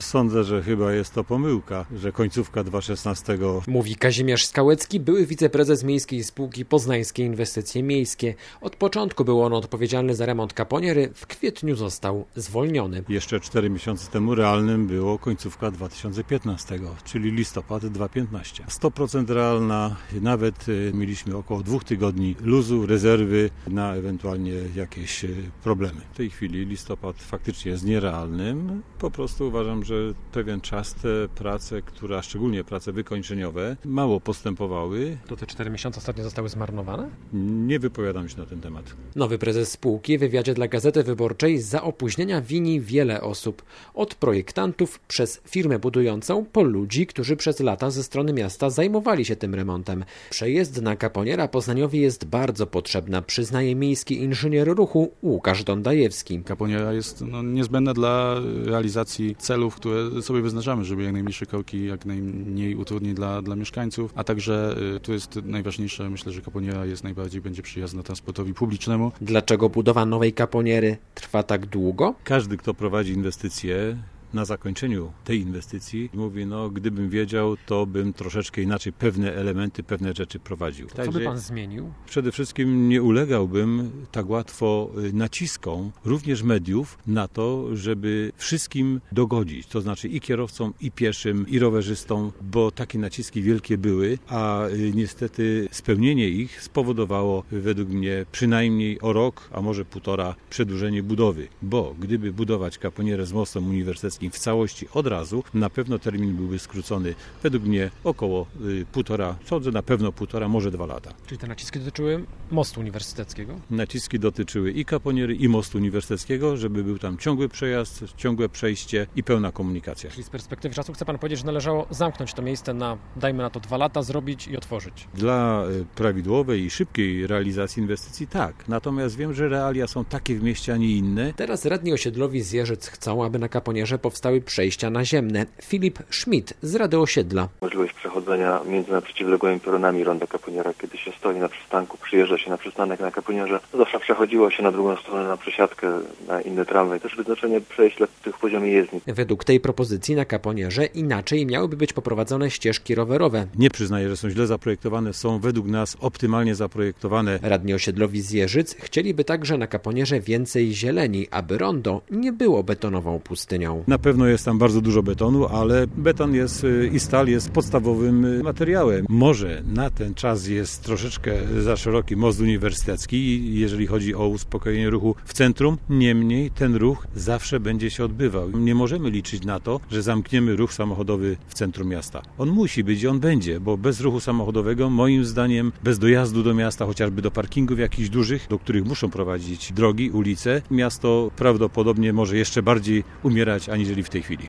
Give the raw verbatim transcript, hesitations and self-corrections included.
Sądzę, że chyba jest to pomyłka, że końcówka dwa tysiące szesnastego. Mówi Kazimierz Skałecki, były wiceprezes Miejskiej Spółki Poznańskie Inwestycje Miejskie. Od początku był on odpowiedzialny za remont kaponiery, w kwietniu został zwolniony. Jeszcze cztery miesiące temu realnym było końcówka dwa tysiące piętnastego, czyli listopad dwa tysiące piętnasty. sto procent realna, nawet mieliśmy około dwóch tygodni luzu, rezerwy na ewentualnie jakieś problemy. W tej chwili listopad faktycznie jest nierealnym. Po prostu uważam, że pewien czas te prace, które, szczególnie prace wykończeniowe, mało postępowały. To te cztery miesiące ostatnio zostały zmarnowane? Nie wypowiadam się na ten temat. Nowy prezes spółki w wywiadzie dla Gazety Wyborczej za opóźnienia wini wiele osób. Od projektantów przez firmę budującą po ludzi, którzy przez lata ze strony miasta zajmowali się tym remontem. Przejezdna kaponiera Poznaniowi jest bardzo potrzebna, przyznaje miejski inżynier ruchu Łukasz Dondajewski. Kaponiera jest no, niezbędna dla realizacji celów, które sobie wyznaczamy, żeby jak najmniejsze korki, jak najmniej utrudnień dla, dla mieszkańców, a także y, tu jest najważniejsze, myślę, że kaponiera jest najbardziej będzie przyjazna transportowi publicznemu. Dlaczego budowa nowej kaponiery trwa tak długo? Każdy, kto prowadzi inwestycje, na zakończeniu tej inwestycji mówi, no gdybym wiedział, to bym troszeczkę inaczej pewne elementy, pewne rzeczy prowadził. Co Także by pan zmienił? Przede wszystkim nie ulegałbym tak łatwo naciskom również mediów na to, żeby wszystkim dogodzić, to znaczy i kierowcom, i pieszym, i rowerzystom, bo takie naciski wielkie były, a niestety spełnienie ich spowodowało według mnie przynajmniej o rok, a może półtora przedłużenie budowy, bo gdyby budować kaponierę z mostem uniwersyteckim w całości od razu, na pewno termin byłby skrócony według mnie około y, półtora, sądzę na pewno półtora, może dwa lata. Czyli te naciski dotyczyły mostu uniwersyteckiego? Naciski dotyczyły i kaponiery, i mostu uniwersyteckiego, żeby był tam ciągły przejazd, ciągłe przejście i pełna komunikacja. Czyli z perspektywy czasu chce pan powiedzieć, że należało zamknąć to miejsce na, dajmy na to dwa lata, zrobić i otworzyć? Dla y, prawidłowej i szybkiej realizacji inwestycji tak. Natomiast wiem, że realia są takie w mieście, a nie inne. Teraz radni osiedlowi z Jeżyc chcą, aby na kaponierze powstały przejścia naziemne. Filip Schmidt z Rady Osiedla. Możliwość przechodzenia między przeciwległymi peronami ronda kaponiera, kiedy się stoi na przystanku, przyjeżdża się na przystanek na kaponierze, zawsze przechodziło się na drugą stronę na przesiadkę, na inny tramwaj. Też wyznaczenie przejść dla tych poziomie jezdni. Według tej propozycji na kaponierze inaczej miałyby być poprowadzone ścieżki rowerowe. Nie przyznaję, że są źle zaprojektowane, są według nas optymalnie zaprojektowane. Radni osiedlowi z Jeżyc chcieliby także na kaponierze więcej zieleni, aby rondo nie było betonową pustynią. Na pewno jest tam bardzo dużo betonu, ale beton jest i stal jest podstawowym materiałem. Może na ten czas jest troszeczkę za szeroki most uniwersytecki, jeżeli chodzi o uspokojenie ruchu w centrum. Niemniej ten ruch zawsze będzie się odbywał. Nie możemy liczyć na to, że zamkniemy ruch samochodowy w centrum miasta. On musi być i on będzie, bo bez ruchu samochodowego, moim zdaniem, bez dojazdu do miasta, chociażby do parkingów jakichś dużych, do których muszą prowadzić drogi, ulice, miasto prawdopodobnie może jeszcze bardziej umierać aniżeli w tej chwili.